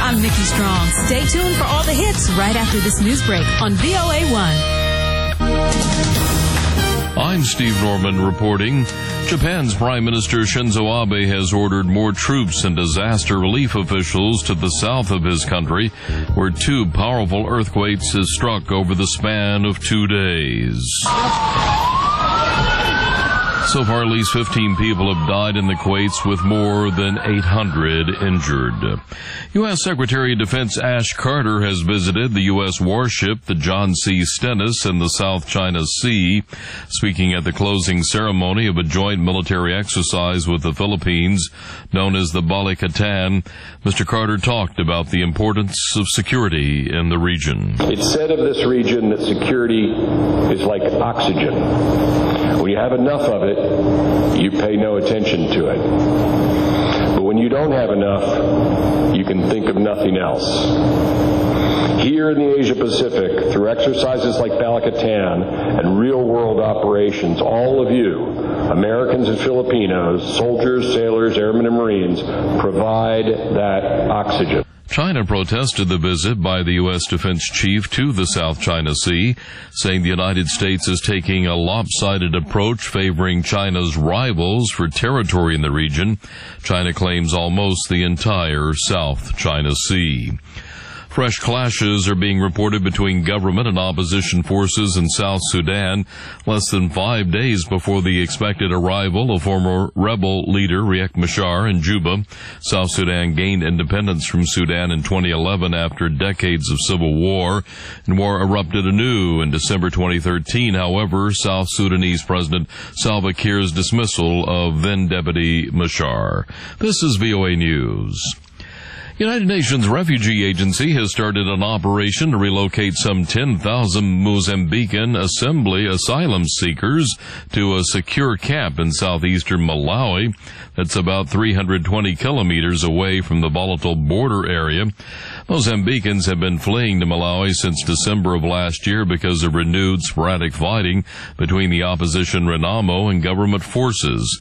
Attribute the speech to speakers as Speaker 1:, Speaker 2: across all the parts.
Speaker 1: I'm Nikki Strong. Stay tuned for all the hits right after this news break on VOA1.
Speaker 2: I'm Steve Norman reporting. Japan's Prime Minister Shinzo Abe has ordered more troops and disaster relief officials to the south of his country, where 2 powerful earthquakes have struck over the span of 2 days. So far, at least 15 people have died in the quakes, with more than 800 injured. U.S. Secretary of Defense Ash Carter has visited the U.S. warship, the John C. Stennis, in the South China Sea. Speaking at the closing ceremony of a joint military exercise with the Philippines, known as the Balikatan, Mr. Carter talked about the importance of security in the region.
Speaker 3: It's said of this region that security is like oxygen. When you have enough of it, you pay no attention to it. But when you don't have enough, you can think of nothing else. Here in the Asia Pacific, through exercises like Balikatan and real-world operations, all of you, Americans and Filipinos, soldiers, sailors, airmen, and Marines, provide that oxygen.
Speaker 2: China protested the visit by the U.S. defense chief to the South China Sea, saying the United States is taking a lopsided approach favoring China's rivals for territory in the region. China claims almost the entire South China Sea. Fresh clashes are being reported between government and opposition forces in South Sudan, less than 5 days before the expected arrival of former rebel leader Riek Machar in Juba. South Sudan gained independence from Sudan in 2011 after decades of civil war, and war erupted anew in December 2013. However, South Sudanese President Salva Kiir's dismissal of then-Deputy Machar. This is VOA News. United Nations Refugee Agency has started an operation to relocate some 10,000 Mozambican assembly asylum seekers to a secure camp in southeastern Malawi that's about 320 kilometers away from the volatile border area. Mozambicans have been fleeing to Malawi since December of last year because of renewed sporadic fighting between the opposition Renamo and government forces.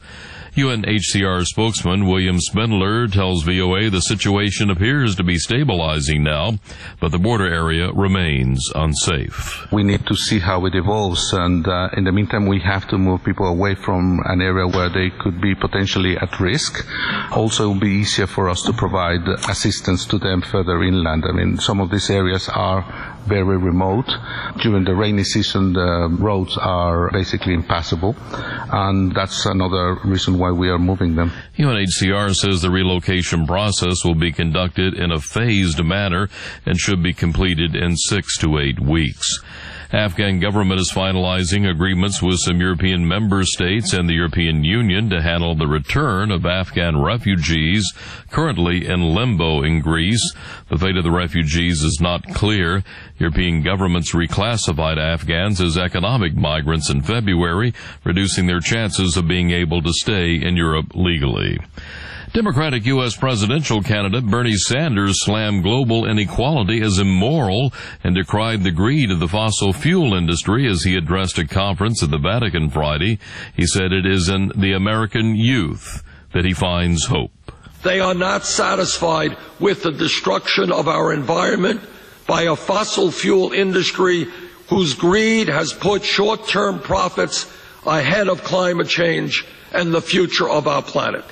Speaker 2: UNHCR spokesman William Spindler tells VOA the situation appears to be stabilizing now, but the border area remains unsafe.
Speaker 4: We need to see how it evolves, and in the meantime we have to move people away from an area where they could be potentially at risk. Also, it will be easier for us to provide assistance to them further inland. I mean, some of these areas are very remote. During the rainy season, the roads are basically impassable, and that's another reason why we are moving them.
Speaker 2: UNHCR says the relocation process will be conducted in a phased manner and should be completed in 6 to 8 weeks. Afghan government is finalizing agreements with some European member states and the European Union to handle the return of Afghan refugees currently in limbo in Greece. The fate of the refugees is not clear. European governments reclassified Afghans as economic migrants in February, reducing their chances of being able to stay in Europe legally. Democratic U.S. presidential candidate Bernie Sanders slammed global inequality as immoral and decried the greed of the fossil fuel industry as he addressed a conference at the Vatican Friday. He said it is in the American youth that he finds hope.
Speaker 5: They are not satisfied with the destruction of our environment by a fossil fuel industry whose greed has put short-term profits ahead of climate change and the future of our planet.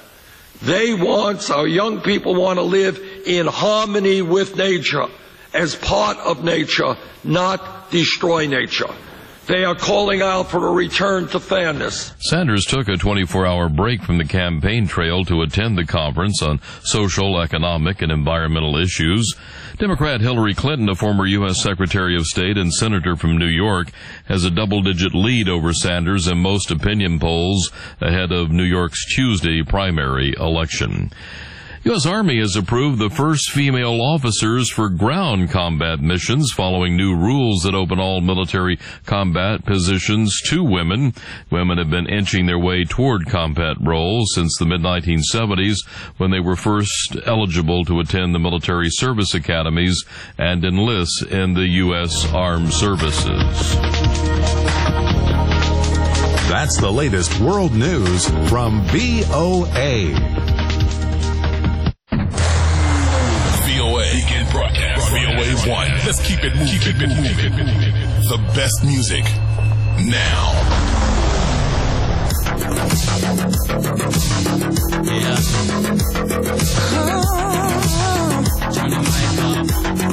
Speaker 5: Our young people want to live in harmony with nature, as part of nature, not destroy nature. They are calling out for a return to fairness.
Speaker 2: Sanders took a 24-hour break from the campaign trail to attend the conference on social, economic, and environmental issues. Democrat Hillary Clinton, a former U.S. Secretary of State and Senator from New York, has a double-digit lead over Sanders in most opinion polls ahead of New York's Tuesday primary election. U.S. Army has approved the first female officers for ground combat missions following new rules that open all military combat positions to women. Women have been inching their way toward combat roles since the mid-1970s when they were first eligible to attend the military service academies and enlist in the U.S. Armed Services.
Speaker 6: That's the latest world news from VOA.
Speaker 7: Let's keep it moving. The best music now.
Speaker 8: Yeah. Turn the mic up.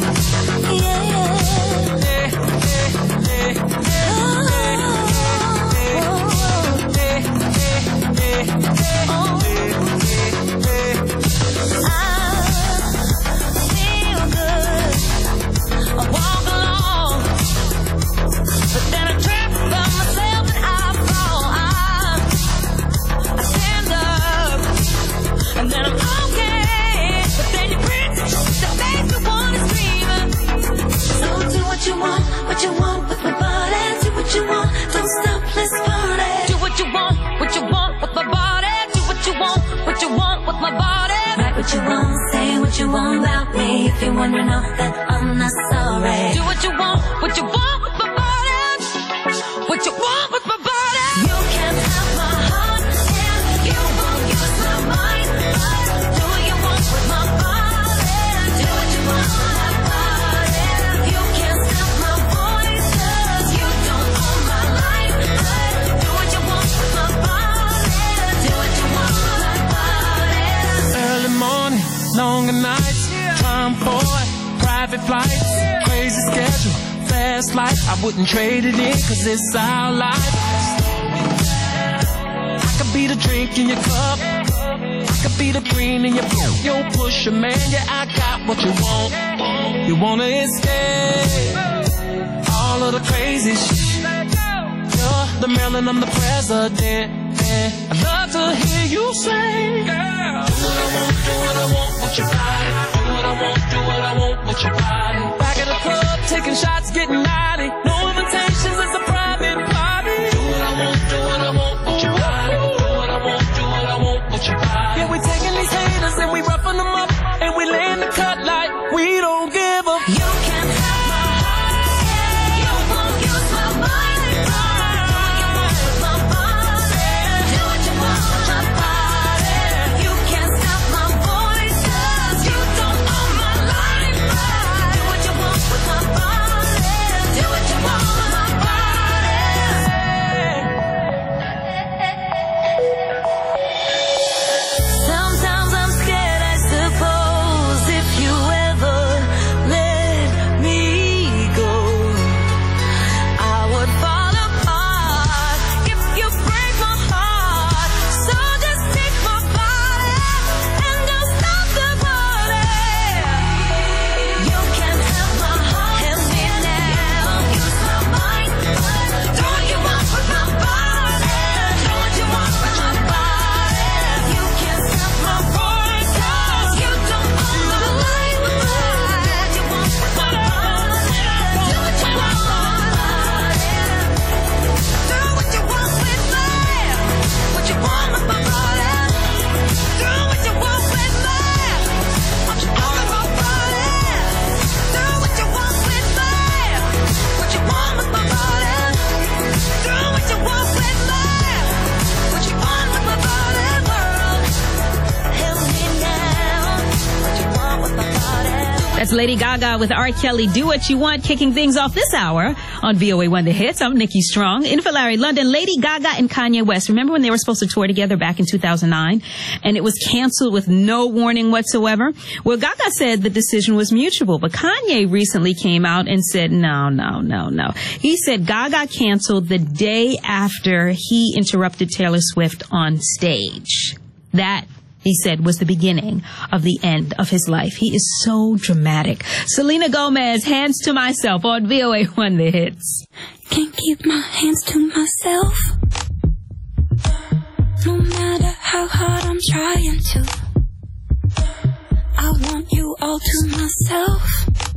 Speaker 9: What you want with my body? Do what you want, don't stop, let's party. Do what you want with my body. Do what you want with my body. Write what you want, say what you want about me. If you're wondering off that, I'm not sorry. Do what you want with my body. What you want with my body. You can't have my heart and you won't use my mind. Do what you want with my body. Do what you want with my body. You can't stop my voice 'cause you don't own my life. Do what you want with my body. Do what you want with my body.
Speaker 8: Early morning, longer nights, time for it, private flights, crazy schedule, fast life. I wouldn't trade it in 'cause it's our life. I could be the drink in your cup, I could be the green in your boot. Yo, pusher, man, yeah, I got what you want. You wanna escape all of the crazy shit. You're the Maryland, I'm the president. I'd love to hear you say, girl, do what I want with your body. Do what I want with your body. Back at the club, taking shots, getting naughty. No invitations, it's a private party. Do what I want with your body. Do what I want with your body. Yeah, we taking these haters and we roughing them up. And we laying the cut like we don't give a.
Speaker 9: You can't have my heart, you won't use my mind. Do what you want with my body. Do what you want with my body. You can't stop my voice 'cause you don't own my life. Do what you want with my body. Do what you want with my body. Sometimes I'm scared, I suppose, if you ever let me go, I would fall apart if you break my heart. So just take my body and don't stop the party. You can't have my heart, help me now. Use my mind, do what you want with my body. Do what you want with my body. You can't stop my voice 'cause you don't own my life. Do what you want with my body. Do what you want with my body. Do what you want with me. What you want with my body. Do what you want with me. What you want with my body. Do what you want with me. What you want with my body. Do what you want with me. What you want with my body, world. Help me now. What you want with my body.
Speaker 1: That's Lady Gaga with R. Kelly, Do What You Want, kicking things off this hour on VOA1 The Hits. I'm Nikki Strong. In for Larry London, Lady Gaga and Kanye West. Remember when they were supposed to tour together back in 2009? And it was canceled with no warning whatsoever? Well, Gaga said the decision was mutual, but Kanye recently came out and said, no. He said Gaga canceled the day after he interrupted Taylor Swift on stage. That, he said, was the beginning of the end of his life. He is so dramatic. Selena Gomez, Hands to Myself on VOA1 The Hits.
Speaker 9: Can't keep my hands to myself. No matter how hard I'm trying to. I want you all to myself.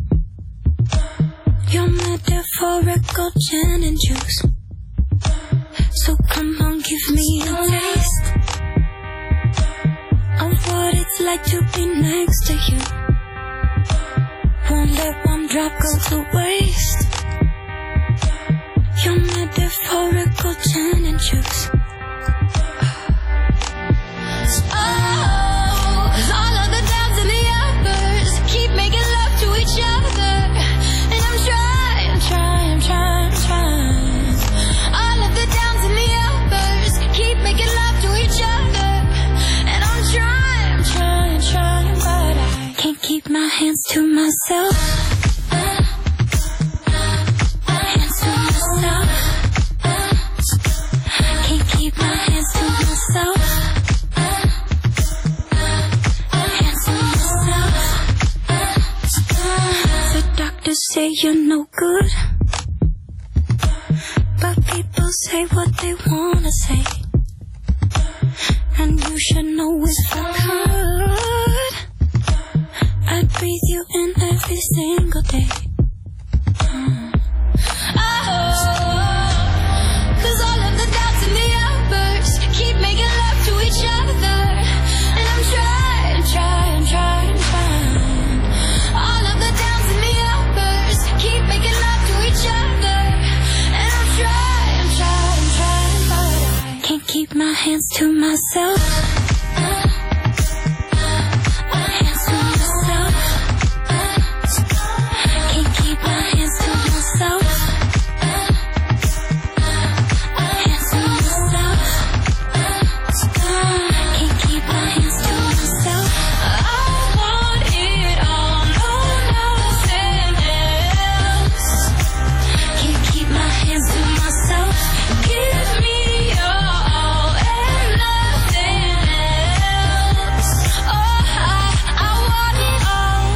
Speaker 9: Your metaphorical gin and juice. So come on, give me a taste of what it's like to be next to you. Won't let one drop go to waste. Your metaphorical gin and juice. Oh, all of the downs and the uppers keep making love to each other. keep my hands to myself. Hands to myself. Can't keep my hands to myself. Hands to myself. The doctors say you're no good, but people say what they wanna say, and you should know if I could, I'd breathe you in every single day. Cause all of the doubts and the outbursts keep making love to each other, and I'm trying. All of the downs and the outbursts keep making love to each other, and I'm trying, but I can't keep my hands to myself. Hands to myself. Can't keep my hands to myself. Hands to myself. Can't keep my hands to myself. I want it all, no, nothing else. Can't keep my hands to myself. Give me your all and nothing else. Oh, I want it all.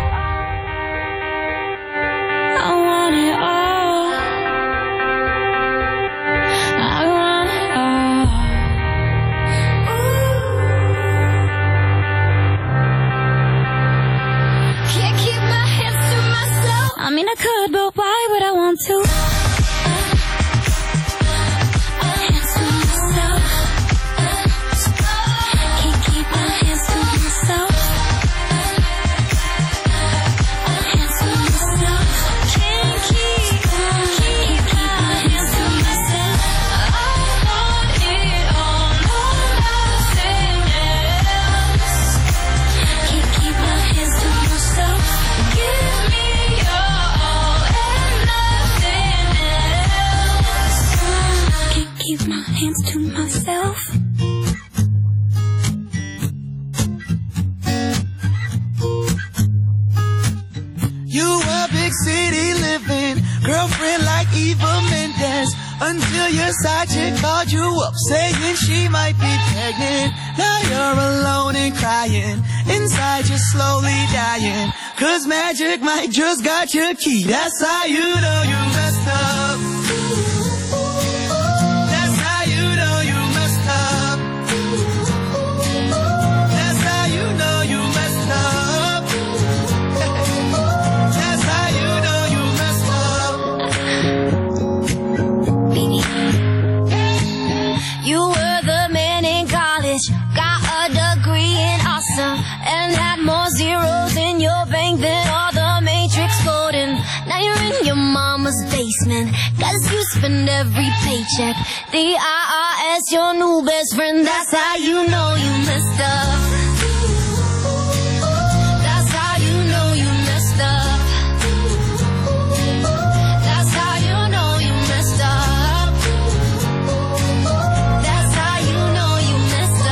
Speaker 9: I want it all. I want it all. Can't keep my hands to myself. I mean, I could, but why would I want to? Hands to myself. Can't keep my hands to myself. Hands to myself. Can't keep my hands to myself. I want it all, no, nothing else. Can't keep my hands to myself. Give me your all and nothing else. Can't keep my hands to myself.
Speaker 8: You a big city living girlfriend like Eva Mendes, until your side chick called you up saying she might be pregnant. Now you're alone and crying, inside you're slowly dying, cause magic might just got your key. That's how you know you messed up. That's how you know you messed up. That's how you know you messed up. That's how you know you messed up.
Speaker 9: You were the man in college, got a degree in awesome, and had more zeros in your bank than all the Matrix coding. Now you're in your mama's basement, cause you spend every paycheck. The IRS, your new best friend, that's how you know you messed up. That's how you know you messed up. That's how you know you messed up. That's how you know you messed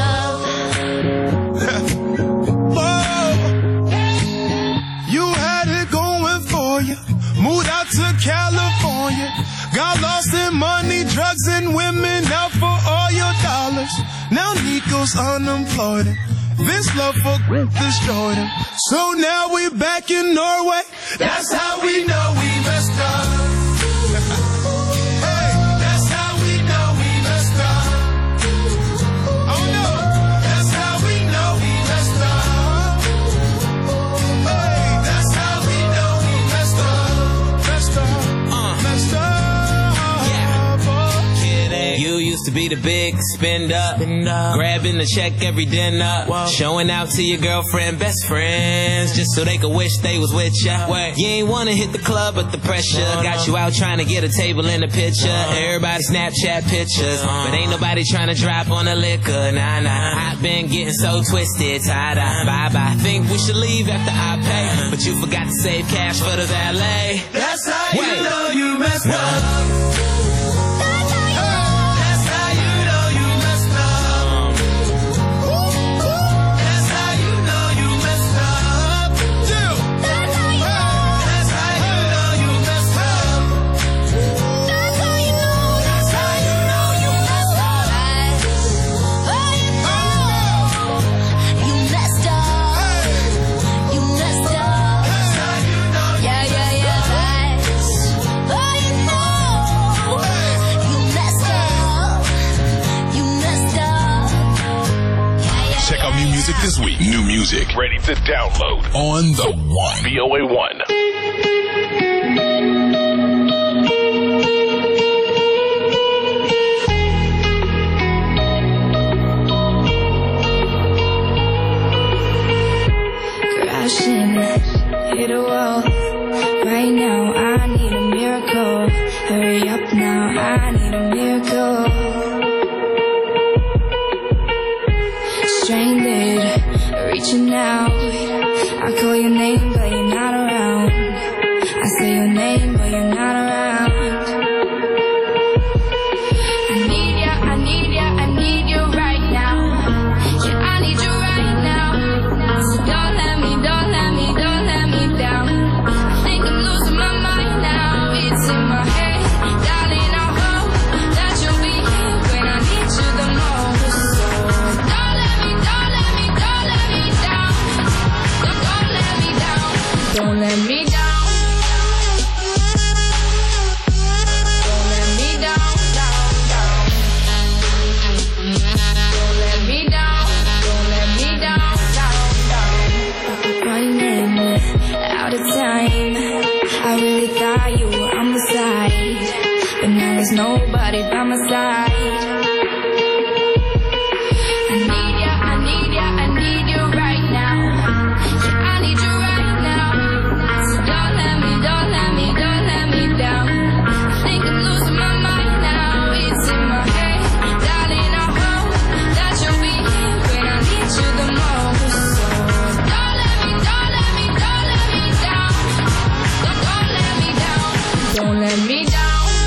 Speaker 9: up.
Speaker 8: Whoa. You had it going for you, moved out to California, got lost in money, drugs, and women, out for all your dollars. Now Nico's unemployed, Vince love for destroyed him. So now we back in Norway, that's how we know we messed up. Hey, that's how we know we messed up. Oh no, that's how we know we messed up. Hey, that's how we know we messed up. Messed up, messed up.
Speaker 10: You used to be the big spender, grabbing the check every dinner, showing out to your girlfriend, best friends, just so they could wish they was with ya. You ain't wanna hit the club, but the pressure got you out trying to get a table in the picture. Everybody Snapchat pictures, but ain't nobody trying to drop on the liquor. Nah, I've been getting so twisted, tie-dye, bye-bye. Think we should leave after I pay, but you forgot to save cash for the valet.
Speaker 8: That's how you know you messed up.
Speaker 7: this week. New music ready to download on the One. VOA 1.
Speaker 11: Hit a wall. Right now I need a miracle. Hurry up now, I need a miracle. Stranded, reaching out. I call your name but you're not around. I say your name but you're not around. I need ya, I need ya, I need you right now. Yeah, I need you right now. So don't let me down. I think I'm losing my mind now. It's in my head, darling. I hope that you'll be here when I need you the most. So don't let me down. Don't let me down. Don't let me down. Nobody by my side. I need ya, I need ya, I need you right now. Yeah, I need you right now. So don't let me down. I think I'm losing my mind now. It's in my head, darling. I hope that you'll be here when I need you the most. So don't let me down. Don't let me down. Don't let me down.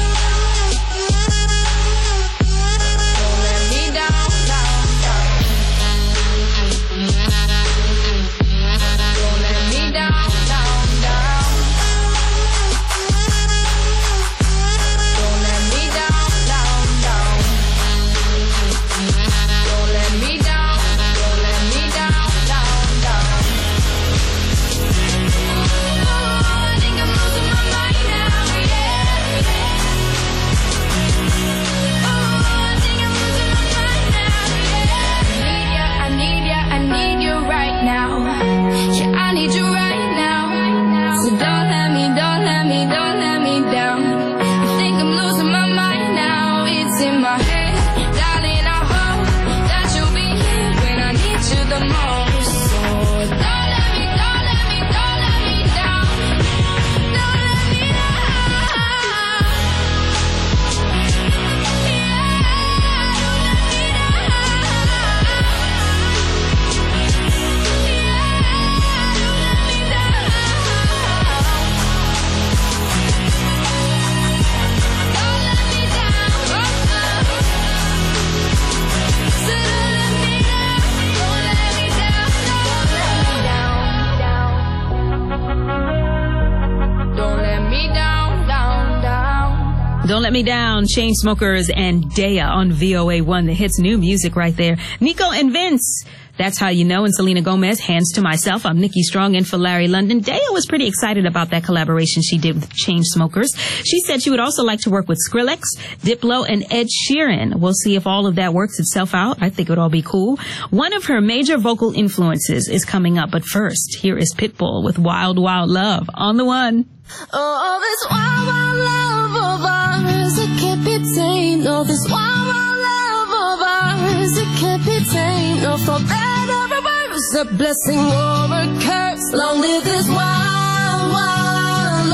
Speaker 1: Don't Let Me Down, Chainsmokers and Daya on VOA1. The hits, new music right there. Nico and Vince, That's How You Know, and Selena Gomez, Hands to Myself. I'm Nikki Strong in for Larry London. Daya was pretty excited about that collaboration she did with Chainsmokers. She said she would also like to work with Skrillex, Diplo, and Ed Sheeran. We'll see if all of that works itself out. I think it would all be cool. One of her major vocal influences is coming up, but first, here is Pitbull with Wild Wild Love on the One.
Speaker 9: Oh, this wild, wild love of ours, it can't be tamed. Oh, this wild, wild love of ours, it can't be tamed. No, for better or worse, a blessing or a curse. Long live this wild, wild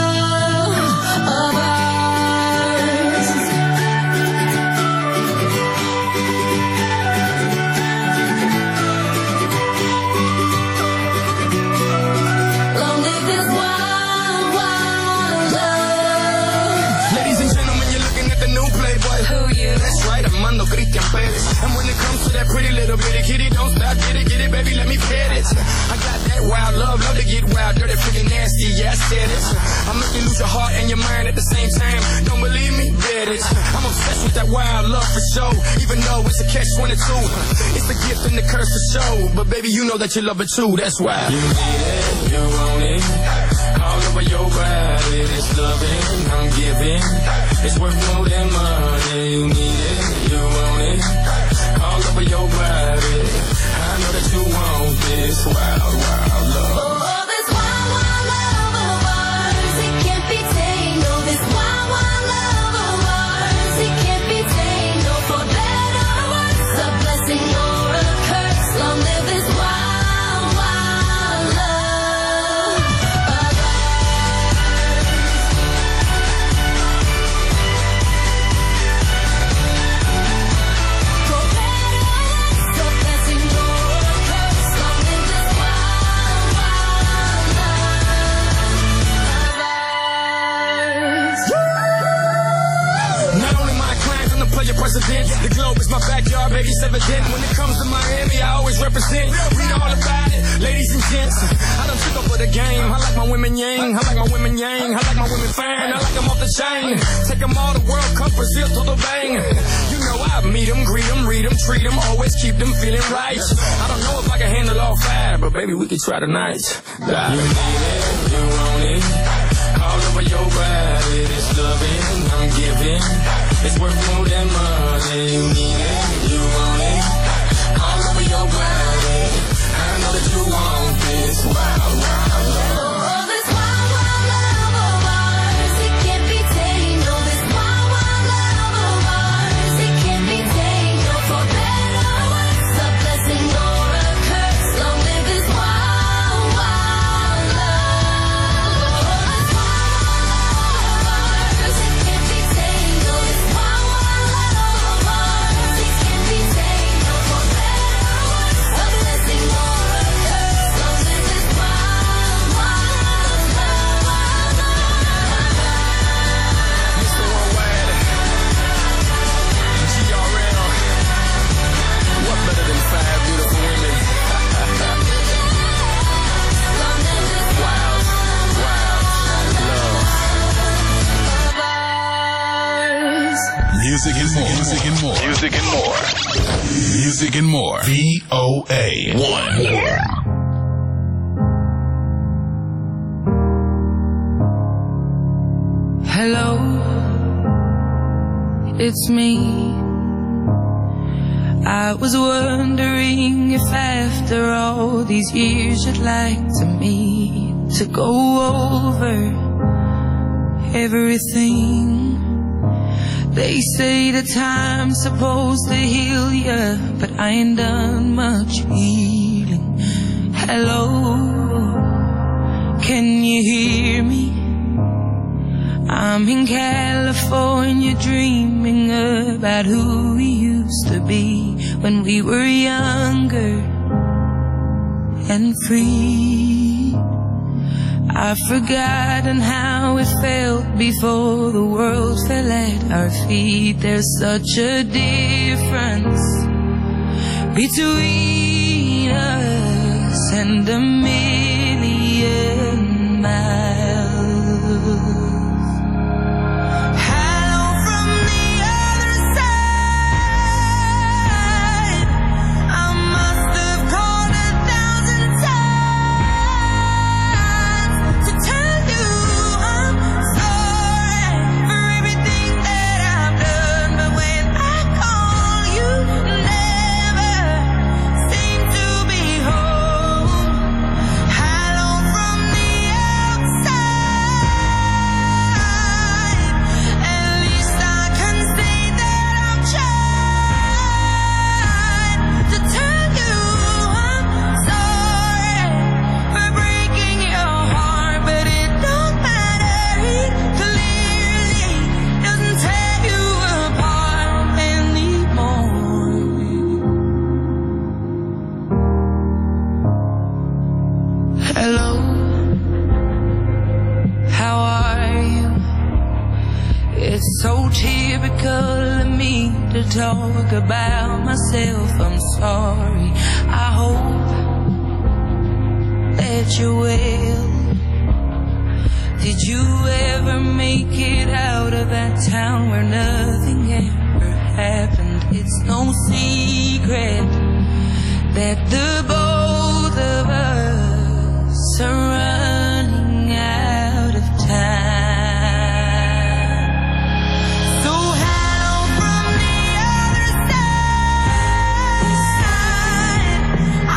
Speaker 9: love of ours. Long live this wild. Christian Perez. And when it comes to that pretty little bitty kitty, don't stop, get it, baby, let me pet it. I got that wild love to get wild, dirty, freaking nasty, yeah, I said it. I make you lose your heart and your mind at the same time. Don't believe me? Bet it. I'm obsessed with that wild love for sure, even though it's a catch-22. It's the gift and the curse for show, but baby, you know that you love it too, that's why. You need it, you want it, all over your body, this loving I'm giving, it's worth more than money. You need it, you want it, all over your body.
Speaker 8: know that you want this wild, wild love.
Speaker 9: Oh, this wild, wild love of ours, it can't be tamed. Oh, this wild, wild love of ours, it can't be tamed. Oh, for better or worse, a blessing or a curse. Long live this wild, wild love of ours. For better or worse, a blessing or a curse. Long live this wild, wild love of ours.
Speaker 8: Not only my clients, I'm the player president. The globe is my backyard, baby, it's evident. When it comes to Miami, I always represent. Read all about it, ladies and gents. I done took over the game. I like my women yang, I like my women yang, I like my women fine, I like them off the chain. Take them all to World Cup, Brazil to the bang. You know I meet them, greet them, read them, treat them, always keep them feeling right. I don't know if I can handle all five, but baby, we can try tonight. You need it, you want it. All over your body, this loving I'm giving. It's worth more than money. You need it, you want it. All over your body. I know that you want this wild, wild love.
Speaker 9: Oh, this wild, wild love of ours, it can't be tamed. Oh, this wild, wild love of ours, it can't be tamed. Oh, for better or worse, a blessing or a curse. Long live this wild, wild love. Oh, this wild, wild love of ours, it can't be tamed. Oh, this wild, wild love of ours, it can't be tamed. Oh, for better or worse, a blessing or a curse. Long live this wild, wild love.
Speaker 8: Mr. Worldwide, GRL. What better than 5 beautiful women? Wild, wild love.
Speaker 7: Music and more. Music and more. Music and more. Music and more. VOA1.
Speaker 12: Hello, it's me. I was wondering if after all these years you'd like to meet to go over everything. They say the time's supposed to heal ya, but I ain't done much healing. Hello, can you hear me? I'm in California dreaming about who we used to be when we were younger and free. I've forgotten how it felt before the world fell at our feet. There's such a difference between us and a million miles. Talk about myself, I'm sorry. I hope that you're well. Did you ever make it out of that town where nothing ever happened? It's no secret that the both of us are running out of time. I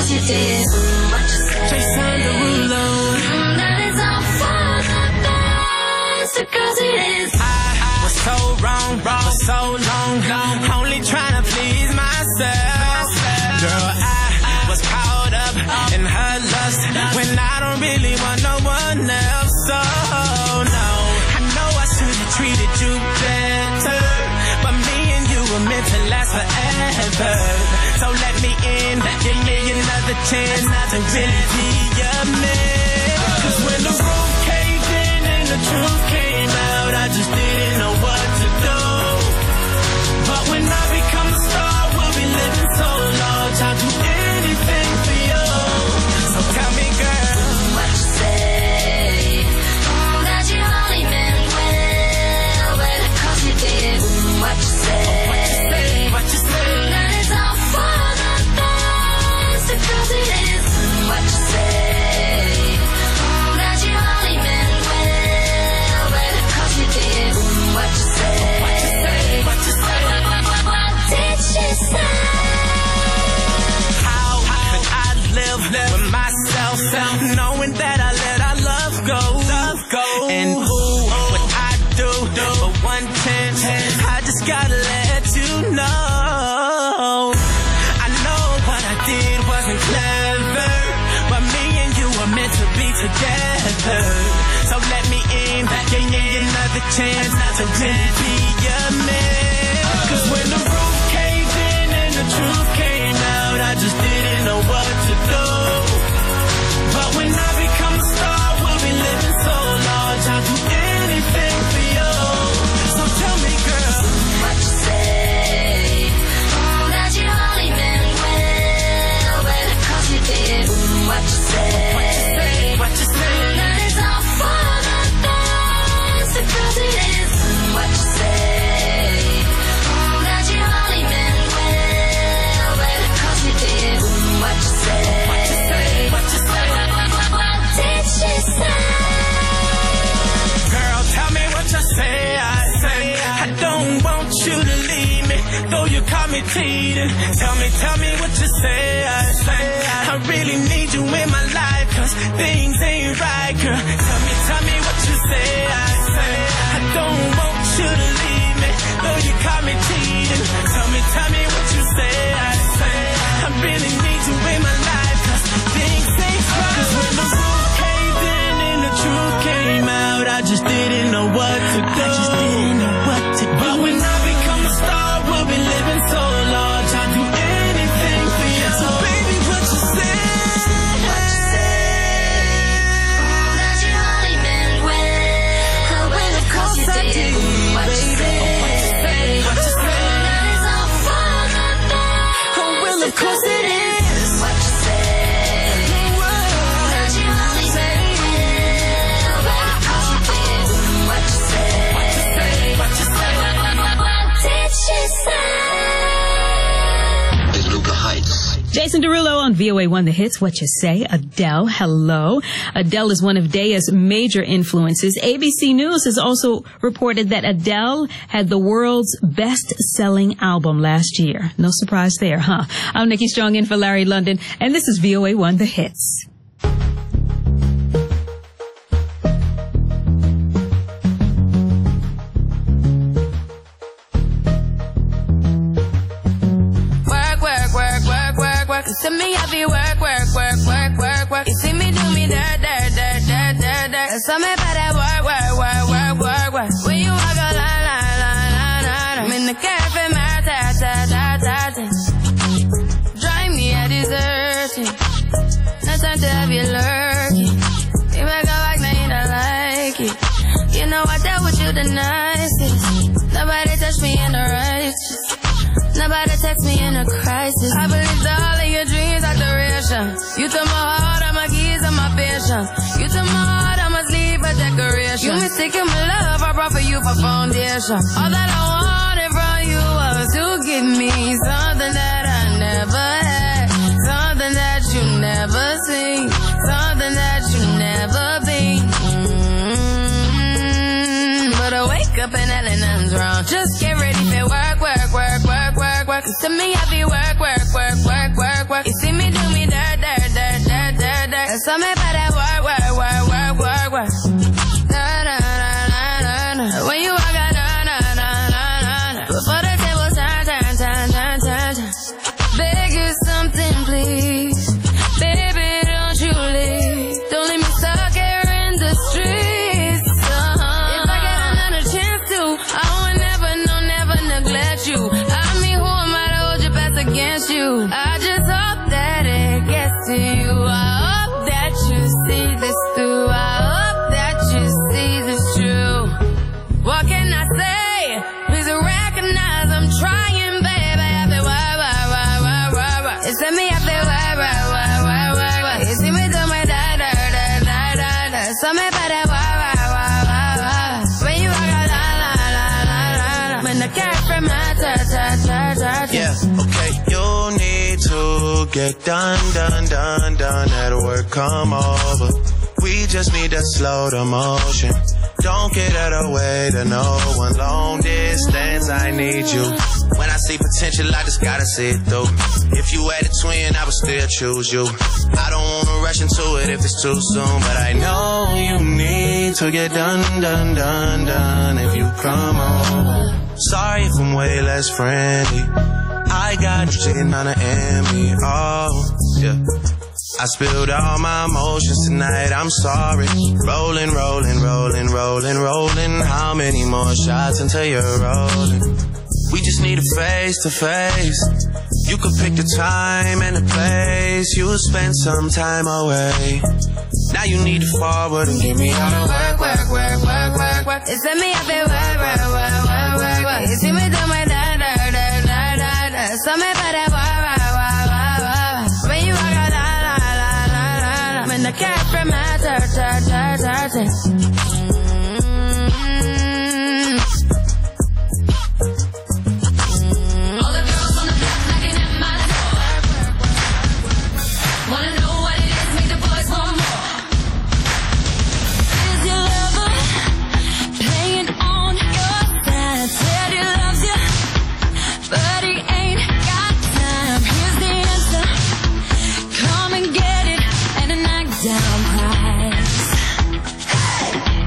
Speaker 9: 'cause you did what you said.
Speaker 8: Jason Derulo.
Speaker 9: That is all for the best, because it is.
Speaker 8: I was so wrong for so long, only trying to please myself. Girl, I was caught up in her lust when I don't really want no one else. So no, I know I should have treated you better, but me and you were meant to last forever. So let me in, give me another chance to really be your man. 'Cause when the roof caved in and the truth came out, I just didn't know what to do. But when I become a star, we'll be living so large, I'll do anything for you. So tell me, girl,
Speaker 9: What you say? That you only meant well, but 'cause you did what you said.
Speaker 8: what you say?
Speaker 9: That is all for the best, because it is what you say. That you only meant well, but 'cause you did what you said.
Speaker 8: What you say?
Speaker 9: What did she say?
Speaker 8: How could I live with myself, knowing that I let our love go? And ooh, what I do for 1 chance, I just gotta let you know. I know what I did wasn't clever, but me and you were meant to be together. So let me in, give me another chance to really be your man. 'Cause when the roof caved in and the truth came out, I just didn't know what to do. But when I become a star, we'll be living so large, I'll do anything for you. So tell me, girl,
Speaker 9: What you say? That you only meant well, but 'cause you did what you said.
Speaker 8: what you say?
Speaker 9: That is all for the best, because it is what you say. That you only meant well, but 'cause you did what you said.
Speaker 8: What you say?
Speaker 9: What did she say?
Speaker 8: Girl, tell me what you say. I don't want you to leave me, though you caught me cheating. Tell me what you say. I really need you in my life, 'cause things ain't right, girl. Tell me what you say. I don't want you to leave me, though you caught me cheating. Tell me what you say. I really need you in my life, 'cause things ain't right. 'Cause when the roof caved in and the truth came out, I just didn't know what to do. But when I become a star, we'll be living so large, I'll do anything for you. So baby, what you say?
Speaker 9: What you say? That you only meant well, but 'cause you did what you said.
Speaker 8: What you say?
Speaker 9: That is all for the best.
Speaker 8: Oh, well, of course it is.
Speaker 9: What you say? That you only meant well, but 'cause you did what you said.
Speaker 8: What you say?
Speaker 9: What did she say?
Speaker 13: Luca Heights.
Speaker 1: Jason Derulo on VOA1 The Hits. What you say? Adele, hello. Adele is one of Daya's major influences. ABC News has also reported that Adele had the world's best-selling album last year. No surprise there, huh? I'm Nikki Strong in for Larry London, and this is VOA1 The Hits.
Speaker 12: You see me, I be work. You see me do me dirt. Tell me about that work. When you walk a line. I'm in the cafe, my ta. Drive me a deserting. No time to have you lurking. You make a like, now you don't like it. You know I dealt with you the nicest. Nobody touched me in the righteous. Nobody text me in a crisis. I believed all of your dreams are duration. You took my heart, all my keys, and my patience. You took my heart, I must leave a decoration. You mistaken my love, I brought for you for foundation. All that I wanted from you was to give me something that I never had, something that you never seen, something that you never been. But I wake up and nothing's wrong. Just get ready for work. You see me, I be work. You see me do me dirt.
Speaker 9: So me for that work, work, work, work, work, work. Na na na na na na. When you walk out, na na na na na na. Before the tables turn, turn, turn, turn, turn, turn. Beg you something, please. Baby, don't you leave. Don't leave me stuck here in the streets. If I get another chance to, I would never, no, never neglect you. I mean, who am I to hold your best against you? I just hope that it gets to you. I hope that you see this through. I hope that you see this true. What can I say? Please recognize I'm trying, baby. I feel wah. It's me, I feel wah. You see me do my da. So me for that wah. When you walk out, la. When the cat from my ta.
Speaker 13: Yeah, okay. You need to get done. At work, come over. We just need to slow the motion. Don't get out of the way to no one. Long distance, I need you. When I see potential, I just gotta see it through. If you had a twin, I would still choose you. I don't wanna rush into it if it's too soon, but I know you need to get done. If you come on. Sorry if I'm way less friendly. I got you sitting on the Emmy. Oh, yeah. I spilled all my emotions tonight, I'm sorry. Rolling. How many more shots until you're rolling? We just need a face to face. You could pick the time and the place. You'll spend some time away. Now you need to forward and give me all the work.
Speaker 9: It's me, I feel work. You see me do my da. So me for that wah. When you walk out, la. When the cat from my
Speaker 11: All the girls on the block knocking at my door. Wanna know what it is, make the boys want more.
Speaker 9: Is your lover playing on your side? Said he loves you, but he ain't got time. Here's the answer. Come and get it, and a knockdown prize.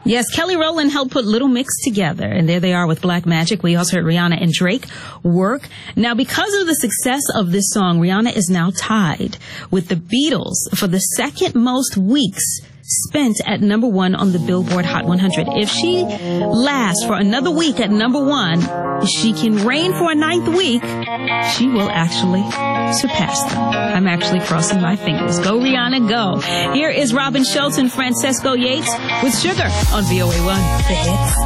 Speaker 1: Yes, Kelly Rowland helped put Little Mix together, and there they are with Black Magic. We also heard Rihanna and Drake work. Now, because of the success of this song, Rihanna is now tied with the Beatles for the second most weeks spent at number one on the Billboard Hot 100. If she lasts for another week at number one, if she can reign for a ninth week, she will actually surpass them. I'm actually crossing my fingers. Go, Rihanna, go. Here is Robin Schultz and Francesco Yates with Sugar on VOA1, The Hits.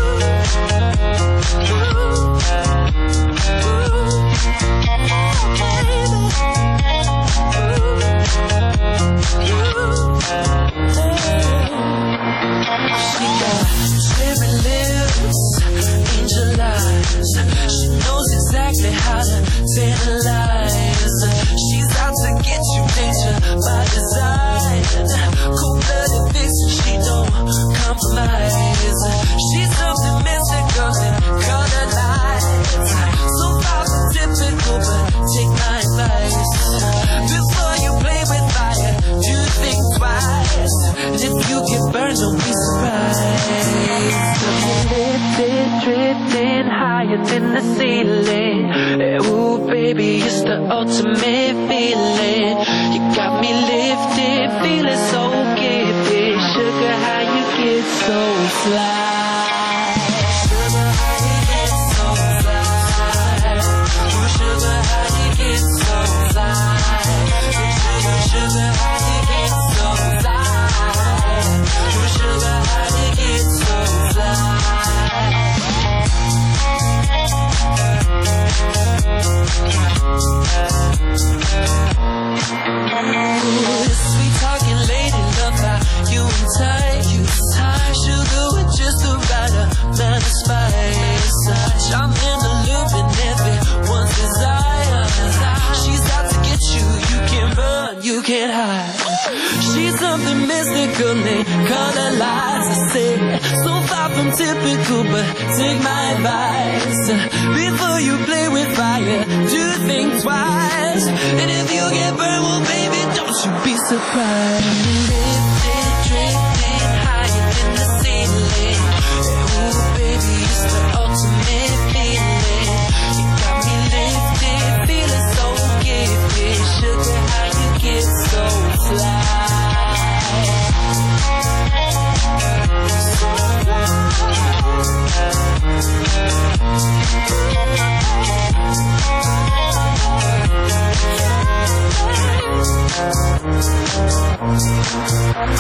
Speaker 8: She got cherry lips, angel eyes. She knows exactly how to tantalize. She's out to get you, nature by design. Cold-blooded vixen, she don't compromise. She's something mystical and colored lights. So far from typical, but take my advice. Before you play with fire, do think twice. And if you get burned, don't be surprised. Lifted, drifting higher than the ceiling. Ooh, baby, it's the ultimate feeling. You got me lifted, feeling so gifted. Sugar, how you get so fly? Sugar, how you get so fly? Ooh, sugar, how you get so fly? Sugar, how you get so fly? Ooh, sugar, how you get so fly? Ooh, sweet talking lady, love how you and tight. Sugar with just the right amount of spice. I'm in the loop and everyone's desire. She's out to get you, you can't run, you can't hide. She's something mystical and color lights. I say, so far from typical, but take my advice. Before you play with fire, do think twice. And if you get burned, well, baby, don't you be surprised. Lifted, drifting higher than the ceiling. Ooh, baby, it's the ultimate feeling. You got me lifted, feeling so gifted. Sugar, how you get so fly? So fly.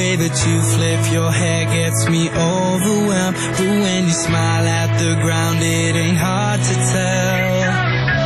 Speaker 10: way that you flip your hair gets me overwhelmed. But when you smile at the ground, it ain't hard to tell.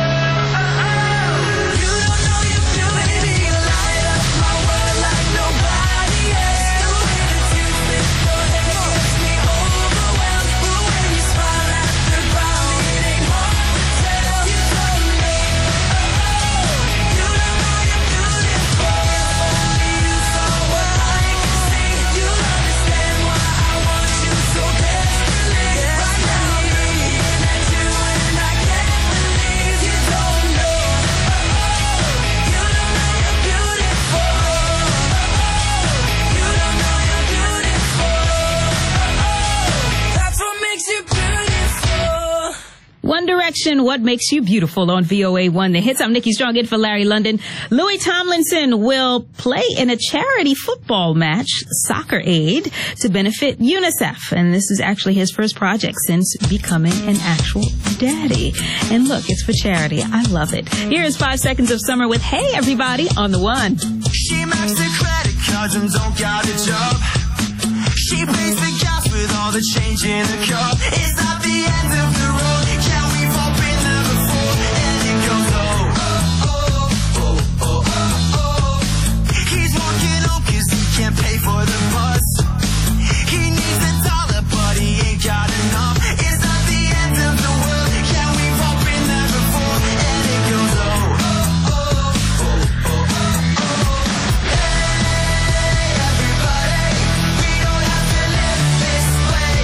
Speaker 1: One Direction, What Makes You Beautiful on VOA1 The Hits. I'm Nikki Strong in for Larry London. Louis Tomlinson will play in a charity football match, Soccer Aid, to benefit UNICEF. And this is actually his first project since becoming an actual daddy. And look, it's for charity. I love it. Here is 5 Seconds of Summer with Hey Everybody on the One.
Speaker 14: She maxed the credit cards and don't got a job. She pays the gas with all the change in the car. It's not the end of the road. Yeah, we've all been there before. And it goes, oh, oh, oh, oh, oh, oh. He's walking home 'cause he can't pay for the bus. He needs $1, but he ain't got enough. It's not the end of the world. Yeah, we've all been there before. And it goes, oh, oh, oh, oh, oh, oh, oh. Hey, everybody, we don't have to live this way.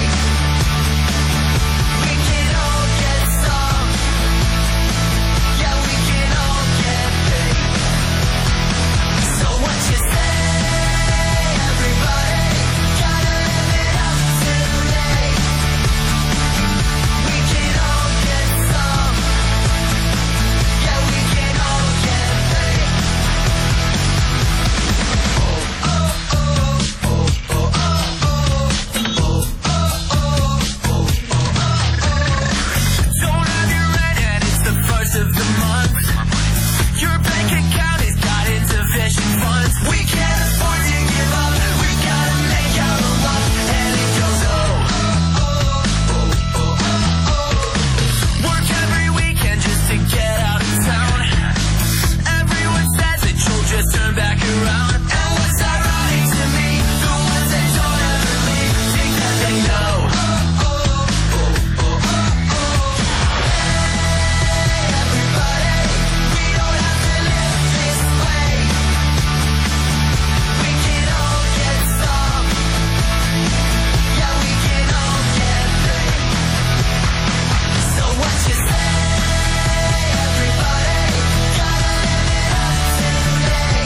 Speaker 14: We can all get some. Yeah, we can all get paid. So what you say, everybody? Gotta live it up today. We can all get some. Yeah, we can all get paid. Don't have your rent and it's the first of the month. Your bank account has got insufficient funds. We can't afford to give up. We gotta make our own luck. And it goes, oh, oh, oh, oh, oh, oh. Work every weekend just to get out of town. Everyone says that you'll just turn back around. And what's ironic to me, the ones that don't ever leave think that they know. Oh, oh, oh, oh, oh, oh. Hey, everybody, we don't have to live this way. We can all get some. Yeah, we can all get paid. So what you say, everybody? Gotta live it up today.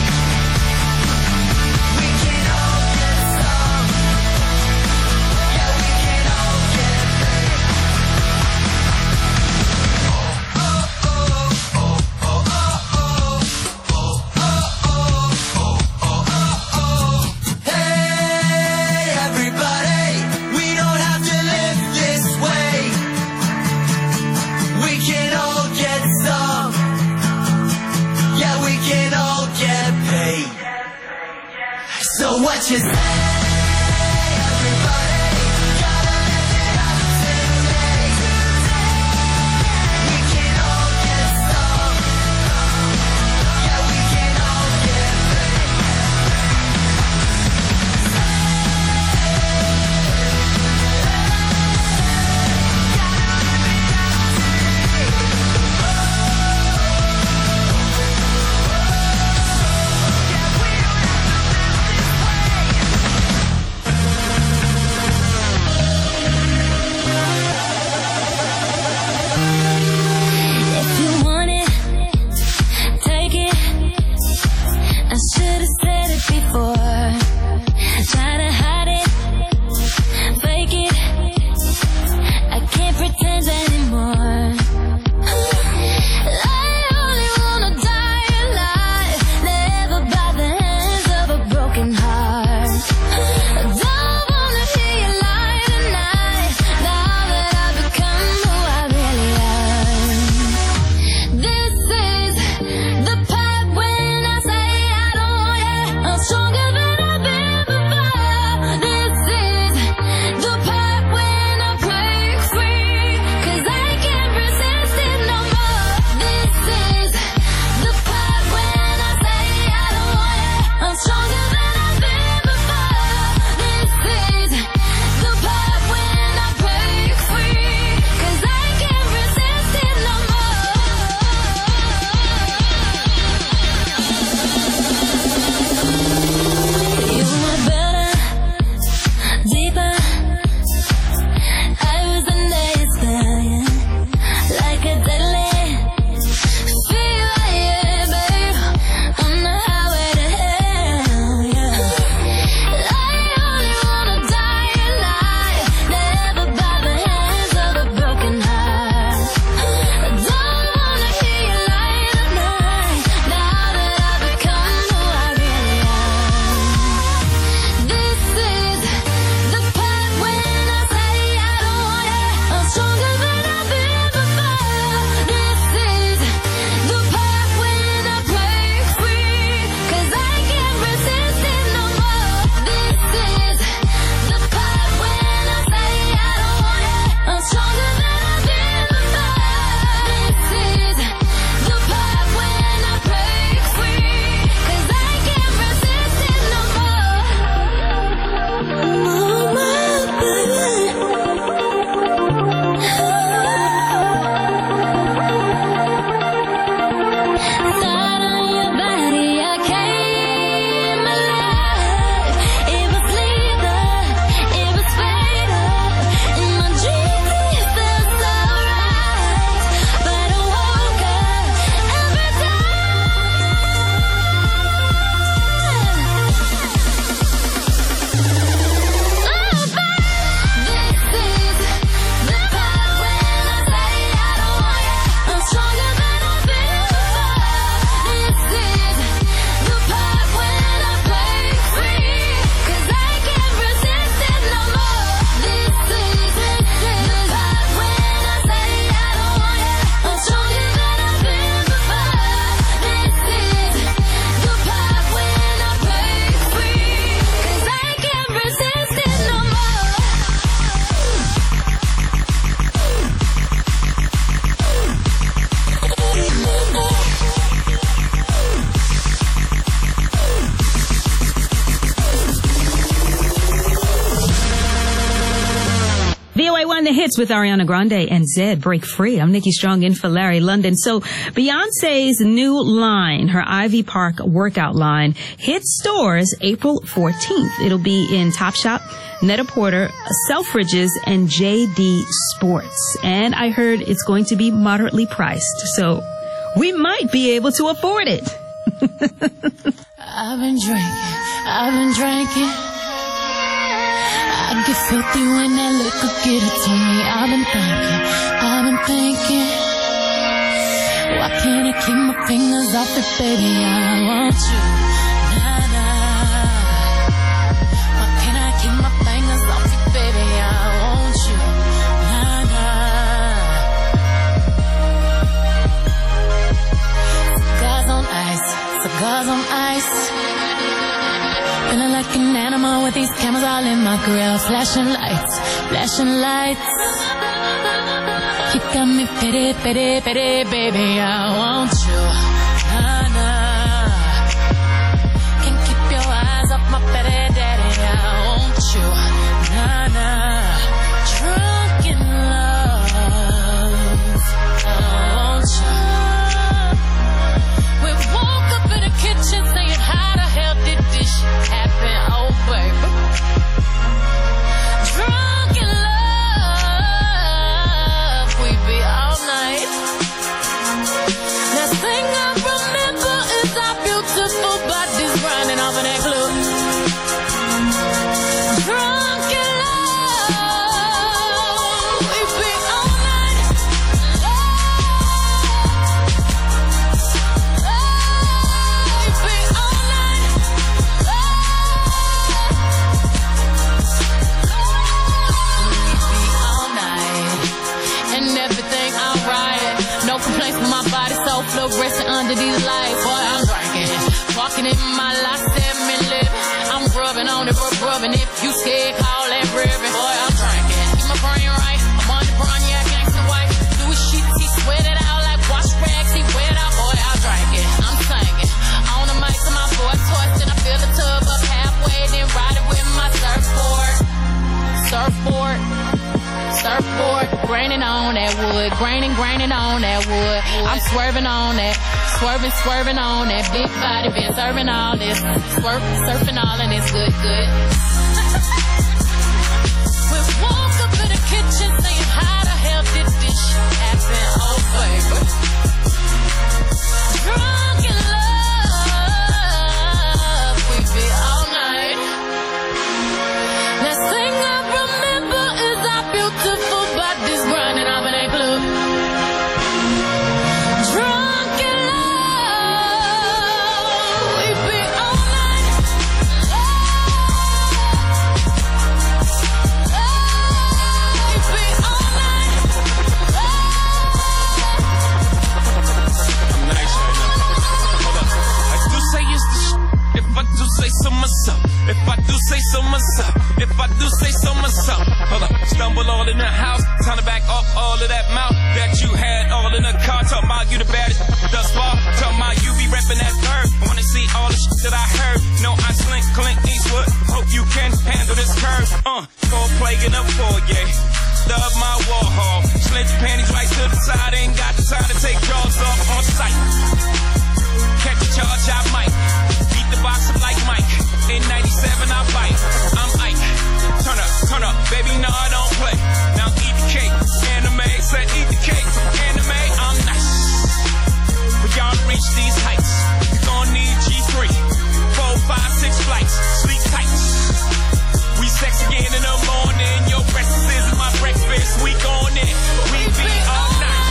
Speaker 14: We can all get some. Yeah, we can all get paid. Hey, everybody, we don't have to live this way. We can all get some. Yeah, we can all get paid. So what you say, everybody? Gotta live it up today. We can all get some. Yeah, we can all get paid.
Speaker 1: It's with Ariana Grande and Zedd, Break Free. I'm Nikki Strong in for Larry London. So Beyonce's new line, her Ivy Park workout line, hits stores April 14th. It'll be in Topshop, Net-a-Porter, Selfridges, and JD Sports. And I heard it's going to be moderately priced, so we might be able to afford it.
Speaker 9: I've been drinking. I get filthy when that liquor get it to me. I've been thinking. Why can't I keep my fingers off it, baby? I want you. Nah, nah. Why can't I keep my fingers off it, baby? I want you. Nah, nah. Cigars on ice. Feeling like an animal with these cameras all in my grill. Flashing lights. You got me pity, baby, I want you. Nah, nah. Can't keep your eyes off my petty daddy, I want you. Nah, nah. Drunk in love, I want you. We woke up in the kitchen saying, how the hell did this shit happen? Oh, baby. Drunk in love, we be all night. The thing I remember is our beautiful bodies grinding off in that club. Drunk in love, we be all night. We be all night. We be all night. And everything alright. No complaints with my body, so fluorescent under these lights. Boy, I'm drinking. Walking in my last 7 minutes. I'm rubbing on it, rubbing. If you scared, call that ribbon. Boy, I'm drinking. Keep my brain right. I'm on the brown, yeah, gangsta white. Do his shit, he sweat it out like wash rags. He wet out, boy, I'm drinking. I'm singing. On the mic, so my voice hoarse. Then I fill the tub up halfway, then ride it with my surfboard. Surfboard, graining on that wood, graining on that wood. I'm swerving on that, swerving on that big body, been serving all this, surfing all and it's good. We woke up in the kitchen saying, how the hell did this shit happen? Oh, baby. Drunk in love, we be all night. Last thing I remember is our beautiful bodies grinding off in that club. Drunk in love, we be all night. We be all night.
Speaker 8: I'm nice right now. Hold up. I do say it's the if I do say so myself. If I do say so myself. If I do say so myself. Hold up. Stumble all in the house. Time to back off all of that mouth that you had all in the car. Talking about you the baddest thus far. Talking about you be repping that third. I wanna see all the shit that I heard. No, I slink Clint Eastwood. Hope you can handle this curve. Score plague in the foyer. Love my Warhol. Slint your panties right to the side. Ain't got the time to take jaws off on sight. Catch a charge, I might. Beat the box up like Mike. In 97, I bite. I'm Ike. Turn up, baby, no, I don't play. Now eat the cake. Anime, said eat the cake. Anime, I'm nice. For y'all to reach these heights, you gon' need G3. 4, 5, 6 flights. Sleep tight. We sex again in the morning. Your breakfast is my breakfast. We gon' in. We be all night.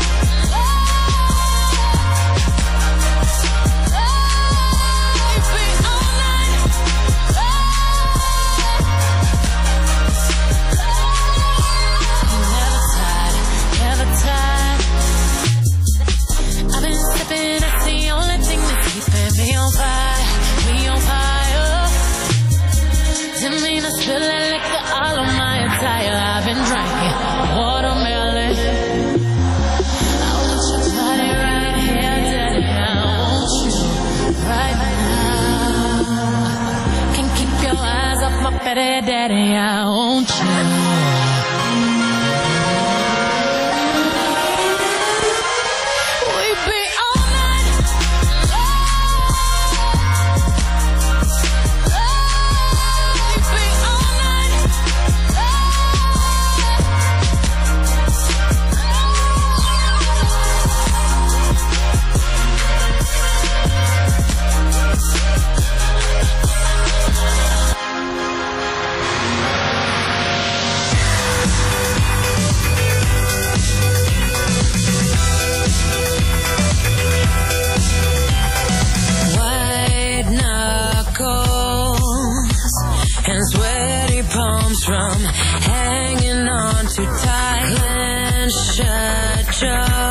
Speaker 9: Spill that liquor all on my attire. I've been drinking watermelon. I want your body right here, daddy. I want you right now. Can't keep your eyes off my petty daddy. I want you.
Speaker 12: cha-cha.